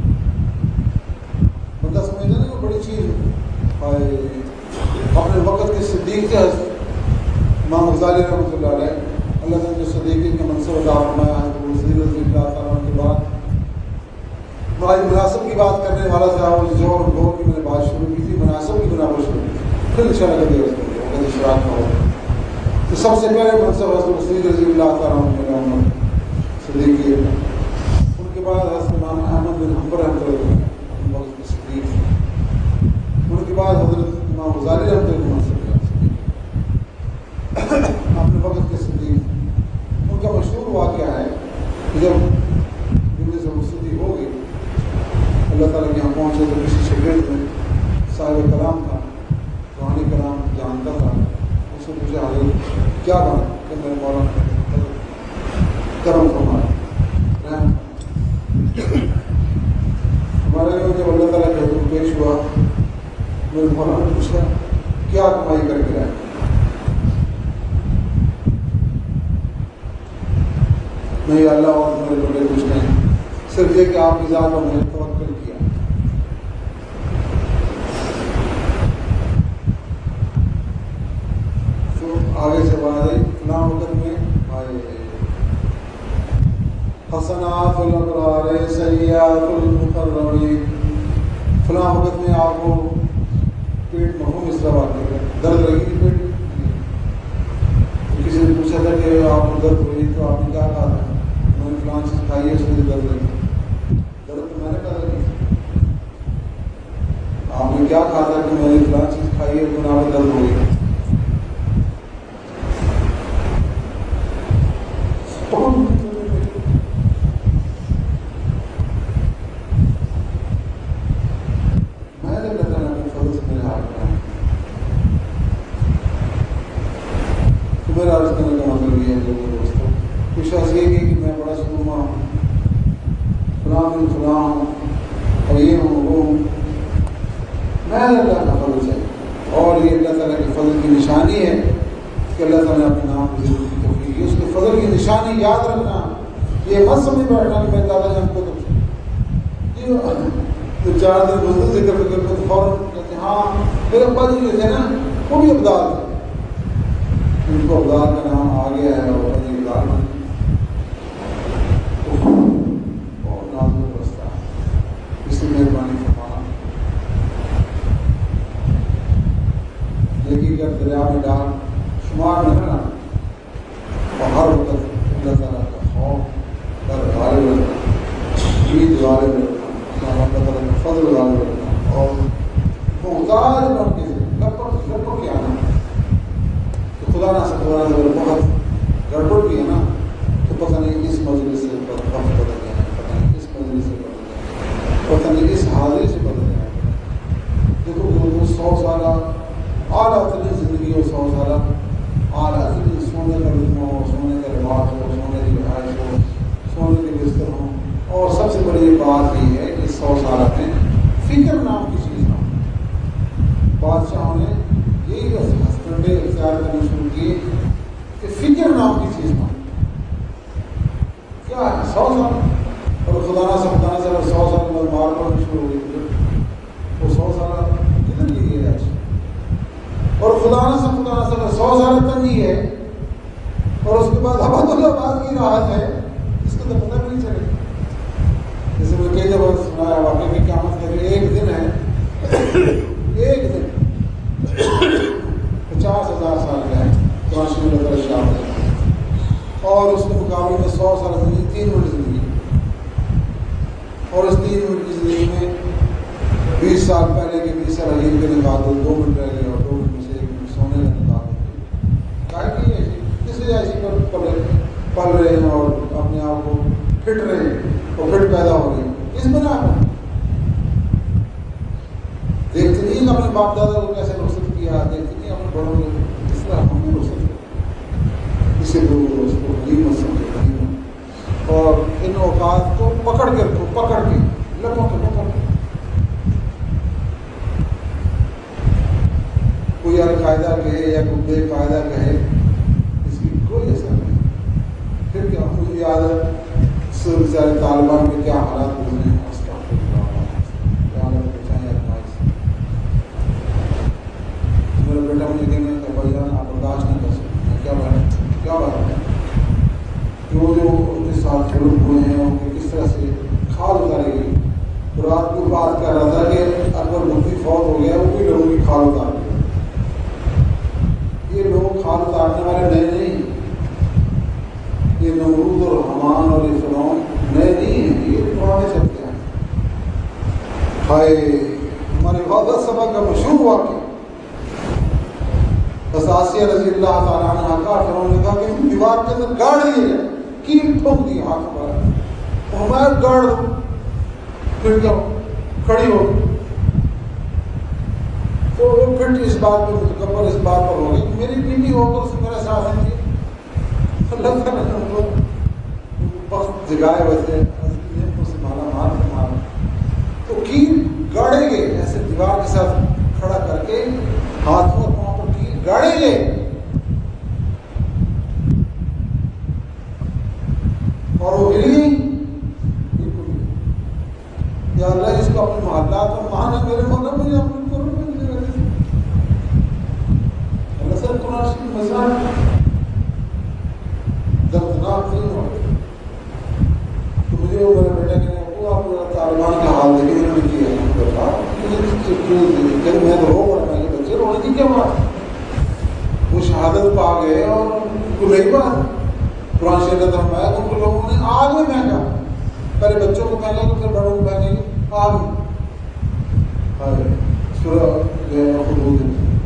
بندہ سمجھتا نا کہ بڑی چیز ہے. اپنے وقت کے صدیق تھے امام غزالی رحمۃ اللہ علیہ, اللہ تعالیٰ نے صدیقی کے منصب عطا فرمایا ہے. تو رضی اللہ تعالیٰ کے بعد بڑا مناسب کی بات کرنے والا تھا. اس زور غور کی میں نے بات شروع کی تھی, مناسب کی بنا پر شروع کی تھی, پھر ان شاء اللہ کبھی عرض کریں گے اشراق کا ہو. تو سب سے پہلے منصب حضرت صدیق رضی اللہ تعالیٰ عنہ صدیقی, ان کے بعد حضرت امام احمد بن حنبل رحمۃ اللہ علیہ صدیق, ان کے بعد حضرت امام غزالی رحمۃ اللہ علیہ منصب اپنے وقت کے صدیق. ان کا مشہور واقعہ ہے کہ جب دنیا سے رخصتی ہو گئی, اللہ تعالیٰ کے یہاں پہنچے تو کسی شگرد میں صاحب کلام تھا, روحانی کلام جانتا تھا. اس نے پوچھا حضرت کیا بنا, کہ میرے مولانا کرم فرمائے رحم. ہمارے یہاں جب اللہ تعالیٰ کے حضور پیش ہوا, میرے مولانا نے پوچھا کیا کمائی کر کے آئے. نہیں اللہ اور میرے بڑے کچھ نہیں, صرف یہ کہ آپ کی ذات پر میں نے توکل کیا. تو آگے سے بات آئی فلاں وقت میں آئے حسنات الابرار سیئات المقربین. فلاں وقت میں آپ کو پیٹ محروم اس طرح بات کر درد لگی تھی پیٹ. کسی نے پوچھا تھا کہ آپ کو درد ہوئی تو آپ نے کیا کہا تھا, میں نے فلاں چیز کھائی ہے اس میں درد لگی. درد تو میں نے کہا تھا, آپ نے کیا کہا تھا کہ میں نے فلاں چیز کھائی ہے تو آپ کو درد ہوئی. میرا عرض کرنے کا مطلب یہ ہے لوگوں دوستوں, کچھ ایسے یہ کہ میں بڑا سکوما ہوں, فلاں دن فلاں ہوں, اور یہ ہوں وہ ہوں. میں اللہ کا فضل چاہیے, اور یہ اللہ تعالیٰ کے فضل کی نشانی ہے کہ اللہ تعالیٰ نے اپنے نام کی ضرور کی توفیق کی. اس کے فضل کی نشانی یاد رکھنا, یہ مت سمجھ بیٹھنا کہ میں دادا جان کو تو چار دن بزرگ ذکر فکر کو تو فوراً کہتے ہیں ہاں میرے ابا جی جو تھے نا وہ بھی ابدال تھے, ان کو ابدال کا نام آ گیا ہے اور ابدال بن اور نازک رستہ ہے. اس کی مہربانی فرمانا, لیکن اگر دریا میں ڈال شمار میں رہنا اور ہر وقت اللہ تعالیٰ کا خوف در غالب رکھنا, عید غالب رکھنا, اللہ تعالیٰ کا فضل غالب رکھنا, اور محتاج بن کے لپٹ لپٹ کے آنا. خدا سے خدا اگر بہت گڑبڑ بھی ہے نا تو پتہ نہیں اس مجلس سے وقت بدل گیا ہے, پتہ نہیں اس مجلس سے بدل گیا ہے, پتہ نہیں اس حاضری سے بدل گیا ہے. دیکھو وہ سو سالہ اعلیٰ ترین زندگی ہو, سو سالہ اعلیٰ ترین سونے کا رتم ہو, سونے کا لباس ہو, سونے کی رہائش ہو, سونے کے بستر ہوں, اور سب سے بڑی بات یہ ہے کہ سو سالہ میں فکر نام کی چیز نہ. بادشاہوں نے یہی ہسبینڈے اختیار کرنا شروع کیے کہ فکر نام کی چیز نہ. کیا ہے سو سال, اور خدا نہ سب خدا سے سو سال میں مار پڑنا شروع ہو گئی, وہ سو سال کدھر لی ہے آج. اور خدا نہ سب خدا نہ سب سو سال تنگی ہے, اور اس کے بعد ابد الآباد کی راحت ہے, اس کو تو پتہ بھی نہیں چلے. جیسے میں کئی دفعہ سنایا واقعی میں کیا مت کرے, ایک دن ہے, ایک دن پچاس ہزار سال کا ہے پانچ منٹ کا شام ہے, اور اس کے مقابلے میں سو سال زندگی تین منٹ زندگی, اور اس تین منٹ کی زندگی میں بیس سال پہلے کے بیس سال عجیب کے نکال دو, دو منٹ رہ گئے, اور دو منٹ میں سے ایک منٹ سونے کا نکال دو. کیا کہ اس وجہ ایسی پر پل پل رہے ہیں اور اپنے آپ کو پھٹ رہے ہیں, اور پھٹ پیدا ہو رہی ہے اس بنا پر. دیکھتے نہیں اپنے باپ دادا کو کیسے رخصت کیا, دیکھتے نہیں اپنے بڑوں کو اس طرح ہم بھی رخصت کیا. اسے لوگ اس کو غنیمت سمجھے, غنیمت, اور ان اوقات کو پکڑ کے رکھو, پکڑ کے لپوں کے پکڑ کے. کوئی القاعدہ کہے یا کوئی بے قاعدہ کہے, اس کی کوئی اثر نہیں. پھر کیا مجھے یاد ہے سارے طالبان کے کیا حالات گزرے ہیں, اس کا کیا حالت بچائیں اپنا. میرا بیٹا مجھے کہنا کہ بھائی جان آپ برداشت نہیں کر سکتے. میں کیا بات کیا بات ہے کہ وہ جو ان کے ساتھ کھڑے ہوئے ہیں ان کے کس طرح سے کھاد اتارے گی. رات کو بات کر رہا تھا کہ اکبر مفتی فوت ہو گیا, وہ بھی لوگوں کی کھاد اتار گیا. یہ لوگ کھاد اتارنے والے نئے نہیں, یہ نمرود اور حمان اور یہ فرعون نئے نہیں ہیں, یہ پرانے چلتے ہیں. ہائے ہمارے والد سبا کا مشہور واقعہ, بس آسیہ رضی اللہ تعالیٰ عنہ کا فرعون نے کہا کہ دیوار کے اندر گاڑ دیے, کیل ٹھوک دی ہاتھ پر, ہمارا گاڑ دو, پھر کیا کھڑی ہو. تو وہ پھر اس بات پہ متکبر اس بات پر ہو گئی کہ میری بیوی ہو کر اس میرا ساتھ نہیں کیا. اللہ تعالیٰ نے ان کو وقت جگائے ہوئے تھے, سے مالا مال سے مالا, تو کیل گاڑیں گے ایسے دیوار کے ساتھ کھڑا کر کے, ہاتھوں اور پاؤں پر کیل گاڑیں گے, اور وہ ہلی بالکل. یا اللہ اس کو اپنے محلات اور مانا میرے مولا مجھے اپنے کو اللہ سر قرآن شریف مثال دردناک نہیں ہو. تو مجھے وہ میرے بیٹا کہ وہ آپ طالبان کا حال دیکھے انہوں نے کیا ہے, میں تو رو پڑا, میں بچے رونے کی کیا بات. وہ شہادت پا گئے اور کو نہیں بات قرآن شریف کا فرمایا ان کو لوگوں نے آگ میں پھینکا, پہلے بچوں کو پھینکا تو پھر بڑوں کو پھینکیں گے آگ میں. سورہ جو ہے خروج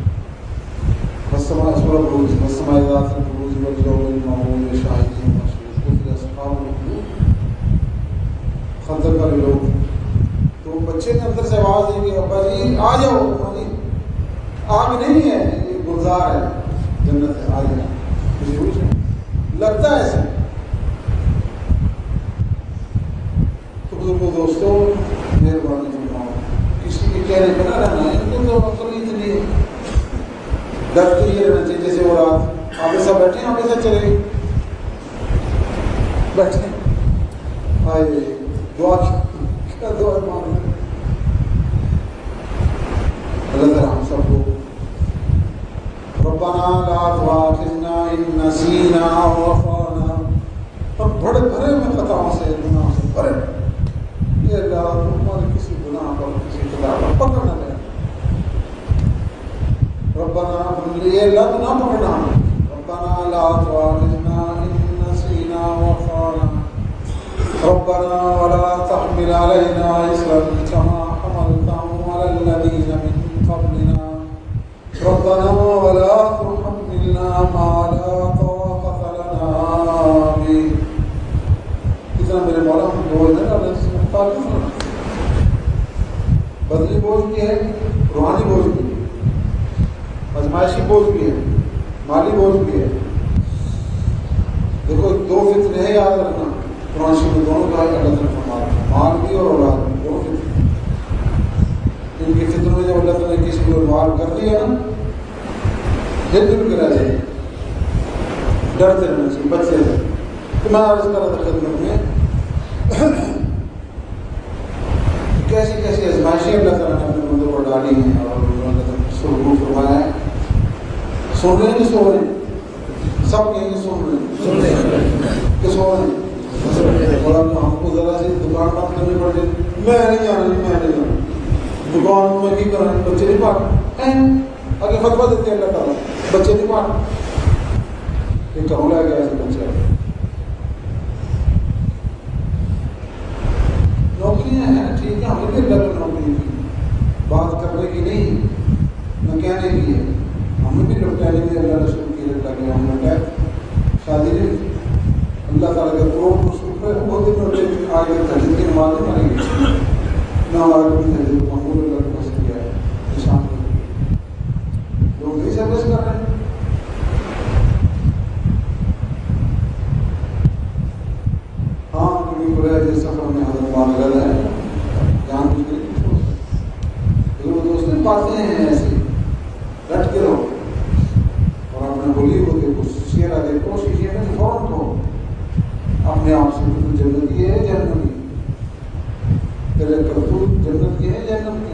بسما سورہ خروج بسما ذات الخروج والجو المعمول شاہد مشہور قتل اصحاب الخدود خندق والے لوگ. تو بچے نے اندر سے آواز دی کہ ابا جی آ جاؤ, ابا جی آگ نہیں ہے, یہ گلزار ہے, جنت ہے, آ جائیں. مجھے کچھ لگتا ہے ایسے. تو بزرگوں دوستوں مہربانی فرماؤ, کسی کے چہرے پہ نہ رہنا ہے, ان کو تو عقل اتنی ہے. ڈر تو یہ رہنا چاہیے جیسے وہ رات آپ ایسا بیٹھے ہیں, آپ ایسا چلے بیٹھے آئے دعا کیا دعا مانگ رہے. اللہ تعالیٰ ہم سب کو ربنا لا تؤاخذنا ان نسینا او اخطانا, اور بڑے بھرے میں خطاؤں سے گناہوں سے بھرے, یہ اللہ تمہارے کسی گناہ پر کسی خطا پر پکڑ نہ لے. ربنا یہ اللہ تو نہ پکڑنا, ربنا لا تؤاخذنا ان نسینا او اخطانا, ربنا ولا تحمل علينا إصرا كما حملته على الذين من قبلنا, ربنا ولا تحملنا ما بدنی بوجھ بھی ہے، روحانی بوجھ بھی ہے، ازمائشی بوجھ بھی ہے، مالی بوجھ بھی ہے. دیکھو دو فتنے ہیں یاد رکھنا قرآن شریف میں، دونوں کا اللہ تعالیٰ فرما رہا ہے، مال بھی اور اولاد بھی، دو فتنے. ان کے فتنوں میں جب اللہ تعالیٰ نے کسی کو انوالو کر دیا نا، دل دل کے رہ جائے، ڈرتے رہنا چاہیے، بچتے رہے. تو میں عرض کر رہا تھا خدمت میں کیسی کیسی ازمائشیں اللہ تعالیٰ نے اپنے بندوں پر ڈالی ہیں اور اللہ تعالیٰ نے سرخو فرمایا ہے. سن رہے ہیں کہ سو رہے ہیں؟ سب کہیں گے سن رہے ہیں کہ سو رہے ہیں. اور اب ہم کو ذرا سی دکان بند کرنی پڑ جائے، میں نہیں جانا، میں نہیں جانا دکان میں کی کریں، بچے نہیں پاٹ آگے فتوا دیتے ہیں اللہ تعالیٰ، بچے نہیں پاٹ یہ کہوں لے گیا ایسے بچے. نوکریاں ہیں ٹھیک ہے، ہمیں بھی اللہ کی نوکری کی بات کرنے کی نہیں، نہ کہنے کی ہے. ہمیں بھی لپٹانے کی اللہ رسول کی اللہ کے ہم لپٹائے شادی نہیں. اللہ تعالیٰ کے کروڑ کو شکر ہے بہت دن میں آگے تحریر کی نماز نہیں مانیں گے نہ ہمارا کوئی تحریر محمود اللہ کے پاس کیا ہے نشان لوگ نہیں سروس کر رہے ہیں. ہاں کبھی برے جس سفر میں حضرت معاملہ ہے جان بوجھ کے نہیں چھوڑ وہ دوست نہیں باتیں ہیں ایسی ڈٹ کے رہو اور اپنے بولی کو دیکھو شیرا دیکھو شیشے میں فوراً کہو اپنے آپ سے کہ تو جنت کی ہے جہنم کی، تیرے کرتوت جنت کی ہے جہنم کی.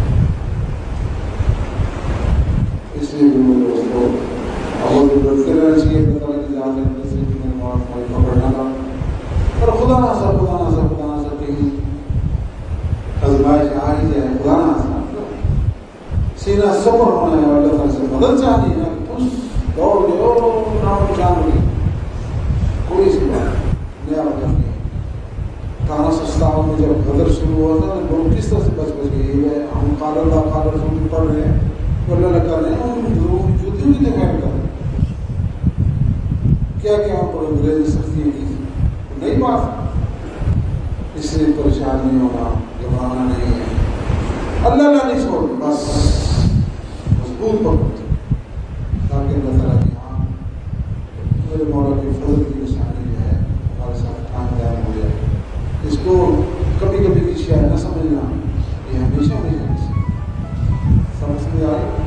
اس لیے بھی میرے دوستوں اور ڈرتے رہنا چاہیے اللہ تعالیٰ کی جان لینے سے کہ میں ہماری پکڑنا تھا. اور خدا نہ سا خدا نہ سا خدا نہ سا کہیں ازمائش آ ہی جائے، خدا نہ سا سینہ صبر ہونا ہے، اللہ تعالیٰ سے مدد چاہنی ہے کہ تم دوڑ گئے نام پہچان ہوئی کوئی سی بات نیا وجہ نہیں. تانا سستاؤں میں جب غدر شروع ہوا تھا لوگ کس طرح سے بچ بچ گئے. ہم قال اللہ قال رسول پڑھ رہے ہیں تو اللہ اللہ کر رہے ہیں ان ضرور جوتی ہوئی دکھائی کر رہے ہیں کیا کیا ہم پر انگریزی سختی کی نئی بات. اس سے پریشان نہیں ہونا، گھبرانا نہیں ہے. اللہ اللہ نہیں چھوڑ بس مضبوط پکڑ تاکہ اللہ تعالیٰ کی ہاں میرے مولا کی فضل کی نشانی جو ہے ہمارے ساتھ خاندان ہو جائے. اس کو کبھی کبھی کی شاید نہ سمجھنا، یہ ہمیشہ نہیں سمجھ میں آئے.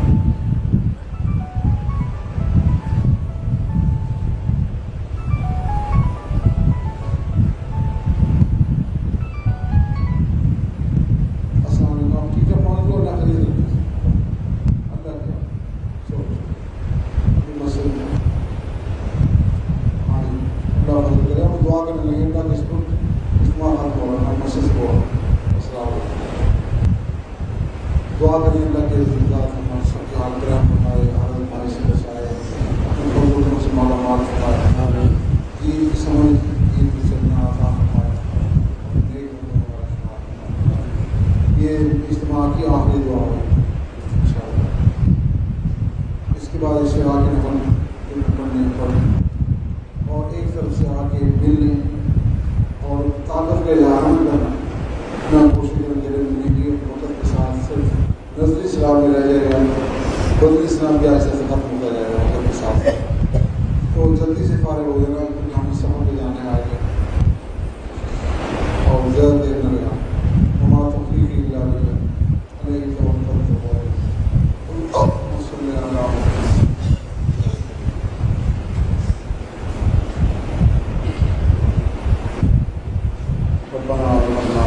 دعا کریں اللہ کے ذات ہمارے سب کے حال کرم فرمائے، حالت پانی سے بچائے، اپنے فضلوں سے مالا مال فرمائے، دین کی سمجھ دین کی چلنا آسان فرمائے، نیک بندوں کا فرمائے. یہ اجتماع کی آخری دعا ہے انشاءاللہ. اس کے بعد اسے آگے نفل پڑھنے پڑھیں اور ایک طرف سے آگے ملنے اور طاقت کا اظہار کرنا. میں کوشش کروں میرے ملنے کی وقت کے ساتھ صرف نظری اسلام میں رہ جائے گا، بدری اسلام بھی ایسے سے ختم ہوتا جائے گا وقت کے ساتھ. تو جلدی سے فارغ ہو جائے گا کیونکہ ہمیں سفر پہ جانے آئے گا اور زیادہ دیر نہ لگا. ہمارا تفریح کی گزاری ہے علیہ توکل صلی اللہ علیہ ربنا ربنا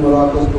مراکز